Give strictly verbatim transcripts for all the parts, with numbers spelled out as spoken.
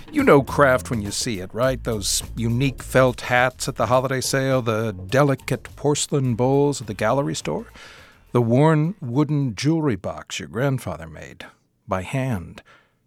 You know craft when you see it, right? Those unique felt hats at the holiday sale, the delicate porcelain bowls at the gallery store, the worn wooden jewelry box your grandfather made by hand.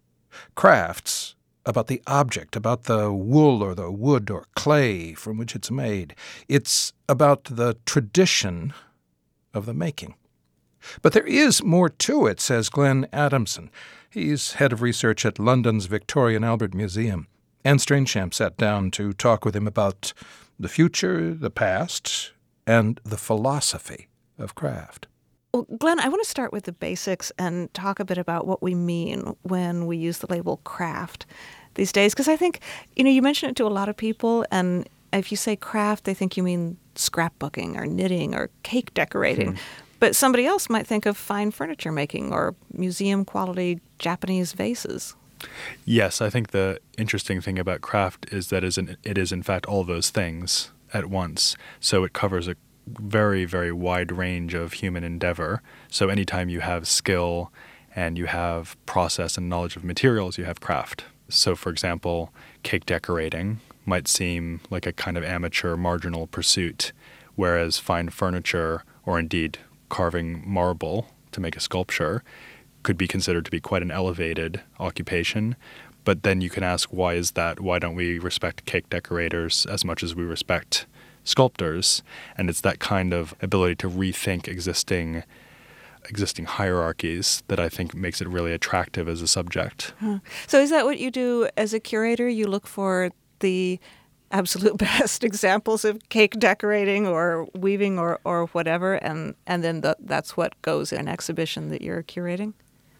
Crafts about the object, about the wool or the wood or clay from which it's made. It's about the tradition of the making. But there is more to it, says Glenn Adamson. He's head of research at London's Victoria and Albert Museum. Anne Strainchamp sat down to talk with him about the future, the past, and the philosophy of craft. Well, Glenn, I want to start with the basics and talk a bit about what we mean when we use the label craft these days. Because I think, you know, you mention it to a lot of people, and if you say craft, they think you mean scrapbooking or knitting or cake decorating. Hmm. But somebody else might think of fine furniture making or museum-quality Japanese vases. Yes, I think the interesting thing about craft is that it is in fact all those things at once. So it covers a very, very wide range of human endeavor. So anytime you have skill and you have process and knowledge of materials, you have craft. So, for example, cake decorating might seem like a kind of amateur marginal pursuit, whereas fine furniture, or indeed carving marble to make a sculpture, could be considered to be quite an elevated occupation. But then you can ask, why is that? Why don't we respect cake decorators as much as we respect sculptors? And it's that kind of ability to rethink existing existing hierarchies that I think makes it really attractive as a subject. Huh. So is that what you do as a curator? You look for the absolute best examples of cake decorating or weaving or, or whatever, and, and then the, that's what goes in an exhibition that you're curating?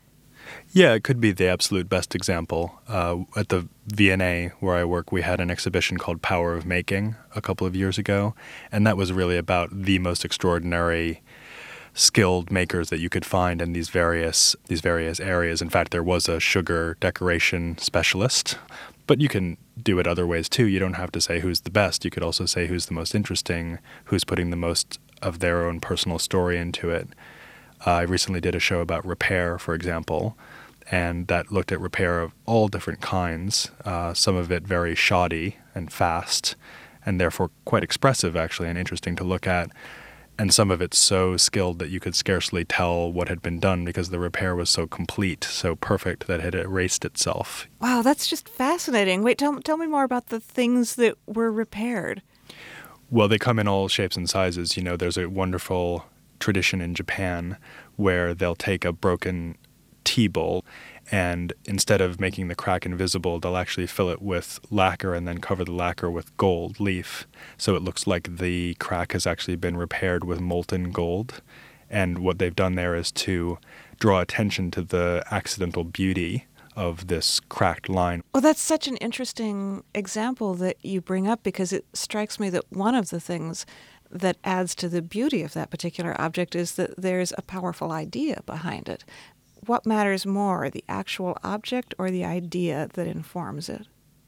Yeah, it could be the absolute best example. Uh, at the V N A, where I work, we had an exhibition called Power of Making a couple of years ago, and that was really about the most extraordinary skilled makers that you could find in these various these various areas. In fact, there was a sugar decoration specialist, but you can do it other ways too. You don't have to say who's the best. You could also say who's the most interesting, who's putting the most of their own personal story into it. Uh, I recently did a show about repair, for example, and that looked at repair of all different kinds, uh, some of it very shoddy and fast, and therefore quite expressive, actually, and interesting to look at. And some of it so skilled that you could scarcely tell what had been done because the repair was so complete, so perfect that it had erased itself. Wow, that's just fascinating. Wait, tell, tell me more about the things that were repaired. Well, they come in all shapes and sizes. You know, there's a wonderful tradition in Japan where they'll take a broken tea bowl and instead of making the crack invisible, they'll actually fill it with lacquer and then cover the lacquer with gold leaf. So it looks like the crack has actually been repaired with molten gold. And what they've done there is to draw attention to the accidental beauty of this cracked line. Well, that's such an interesting example that you bring up, because it strikes me that one of the things that adds to the beauty of that particular object is that there's a powerful idea behind it. What matters more, the actual object or the idea that informs it?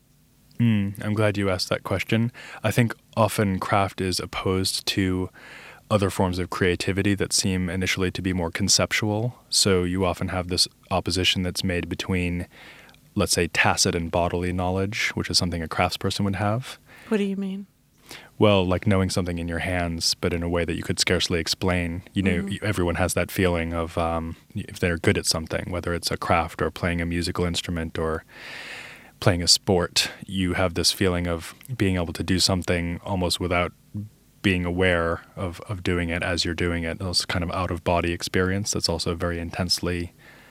Mm, I'm glad you asked that question. I think often craft is opposed to other forms of creativity that seem initially to be more conceptual. So you often have this opposition that's made between, let's say, tacit and bodily knowledge, which is something a craftsperson would have. What do you mean? Well, like knowing something in your hands, but in a way that you could scarcely explain. You know, mm-hmm. Everyone has that feeling of um, if they're good at something, whether it's a craft or playing a musical instrument or playing a sport, you have this feeling of being able to do something almost without being aware of, of doing it as you're doing it. It's kind of out-of-body experience that's also very intensely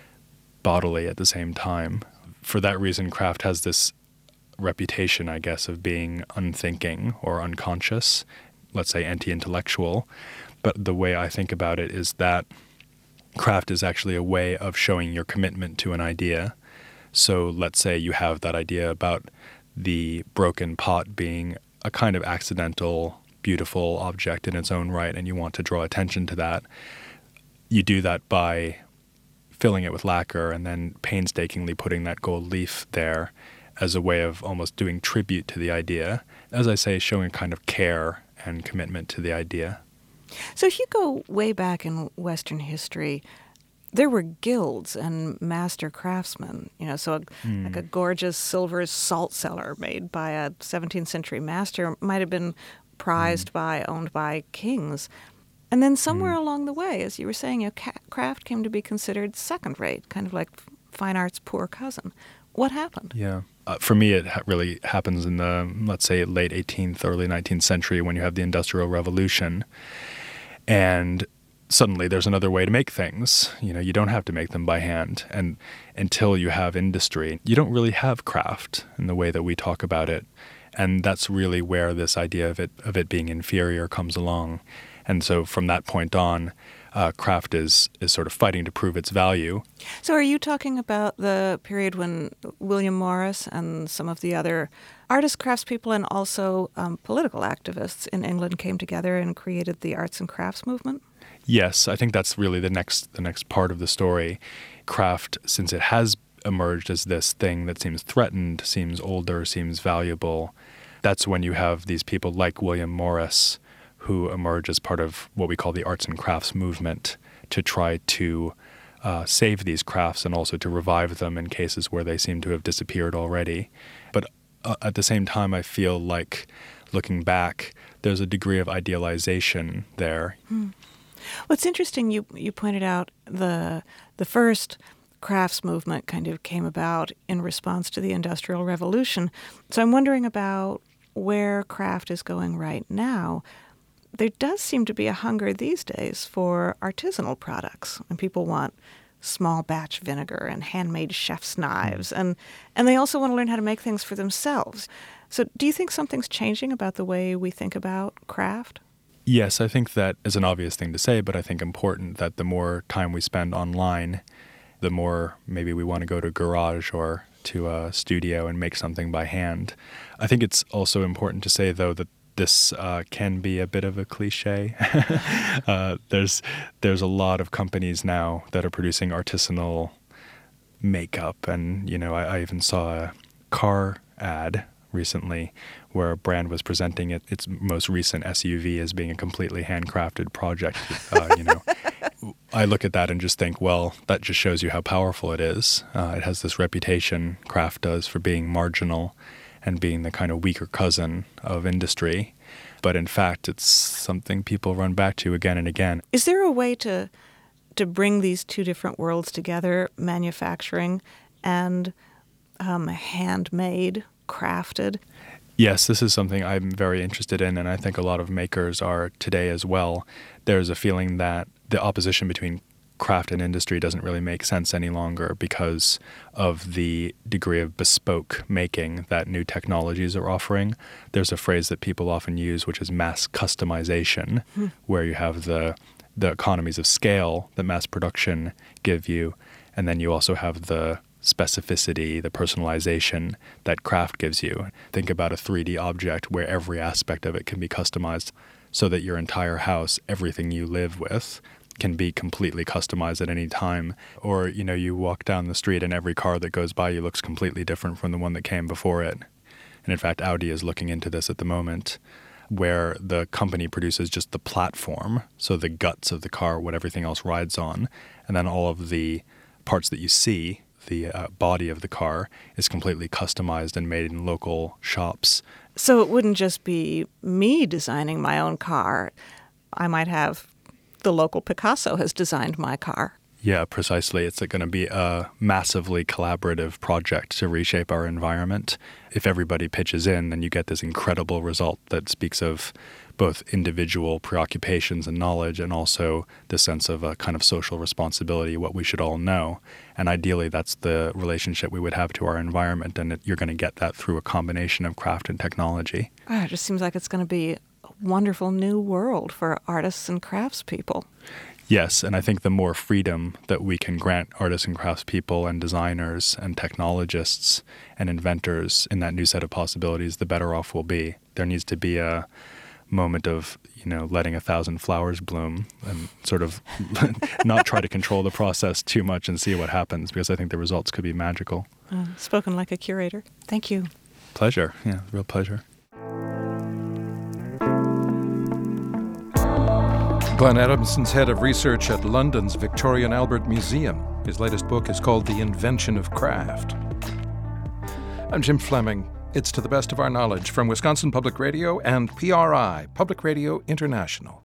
bodily at the same time. For that reason, craft has this reputation, I guess, of being unthinking or unconscious, let's say anti-intellectual. But the way I think about it is that craft is actually a way of showing your commitment to an idea. So let's say you have that idea about the broken pot being a kind of accidental, beautiful object in its own right, and you want to draw attention to that. You do that by filling it with lacquer and then painstakingly putting that gold leaf there as a way of almost doing tribute to the idea. As I say, showing a kind of care and commitment to the idea. So if you go way back in Western history, there were guilds and master craftsmen, you know, so a, Mm. like a gorgeous silver salt cellar made by a seventeenth century master might have been prized by, owned by kings. And then somewhere along the way, as you were saying, you know, ca- craft came to be considered second-rate, kind of like fine art's poor cousin. What happened? Yeah. Uh, for me, it ha- really happens in the, let's say, late eighteenth, early nineteenth century when you have the Industrial Revolution. And suddenly there's another way to make things. You know, you don't have to make them by hand. And until you have industry, you don't really have craft in the way that we talk about it. And that's really where this idea of it of it being inferior comes along. And so from that point on, uh, craft is is sort of fighting to prove its value. So are you talking about the period when William Morris and some of the other artists, craftspeople, and also um, political activists in England came together and created the arts and crafts movement? Yes, I think that's really the next the next part of the story. Craft, since it has emerged as this thing that seems threatened, seems older, seems valuable, that's when you have these people like William Morris who emerge as part of what we call the arts and crafts movement to try to uh, save these crafts and also to revive them in cases where they seem to have disappeared already. But uh, at the same time, I feel like looking back, there's a degree of idealization there. Hmm. Well, it's interesting you you pointed out the the first crafts movement kind of came about in response to the Industrial Revolution. So I'm wondering about where craft is going right now. There does seem to be a hunger these days for artisanal products, and people want small batch vinegar and handmade chef's knives, and, and they also want to learn how to make things for themselves. So do you think something's changing about the way we think about craft? Yes, I think that is an obvious thing to say, but I think important that the more time we spend online, the more maybe we want to go to a garage or to a studio and make something by hand. I think it's also important to say, though, that this uh, can be a bit of a cliche. uh, there's there's a lot of companies now that are producing artisanal makeup, and you know, I, I even saw a car ad recently where a brand was presenting it, its most recent S U V as being a completely handcrafted project. Uh, you know, I look at that and just think, well, that just shows you how powerful it is. Uh, it has this reputation, craft does, for being marginal and being the kind of weaker cousin of industry. But in fact, it's something people run back to again and again. Is there a way to to bring these two different worlds together, manufacturing and um, handmade, crafted? Yes, this is something I'm very interested in, and I think a lot of makers are today as well. There's a feeling that the opposition between craft and industry doesn't really make sense any longer because of the degree of bespoke making that new technologies are offering. There's a phrase that people often use, which is mass customization, hmm. where you have the the economies of scale that mass production give you, and then you also have the specificity, the personalization that craft gives you. Think about a three D object where every aspect of it can be customized so that your entire house, everything you live with, can be completely customized at any time. Or, you know, you walk down the street and every car that goes by you looks completely different from the one that came before it. And in fact, Audi is looking into this at the moment, where the company produces just the platform, so the guts of the car, what everything else rides on, and then all of the parts that you see, the uh, body of the car, is completely customized and made in local shops. So it wouldn't just be me designing my own car. I might have the local Picasso has designed my car. Yeah, precisely. It's going to be a massively collaborative project to reshape our environment. If everybody pitches in, then you get this incredible result that speaks of both individual preoccupations and knowledge and also the sense of a kind of social responsibility, what we should all know. And ideally, that's the relationship we would have to our environment, and it, you're going to get that through a combination of craft and technology. Oh, it just seems like it's going to be a wonderful new world for artists and craftspeople. Yes, and I think the more freedom that we can grant artists and craftspeople and designers and technologists and inventors in that new set of possibilities, the better off we'll be. There needs to be a moment of, you know, letting a thousand flowers bloom and sort of not try to control the process too much and see what happens, because I think the results could be magical. Uh, spoken like a curator. Thank you. Pleasure. Yeah, real pleasure. Glenn Adamson's head of research at London's Victoria and Albert Museum. His latest book is called The Invention of Craft. I'm Jim Fleming. It's To the Best of Our Knowledge from Wisconsin Public Radio and P R I, Public Radio International.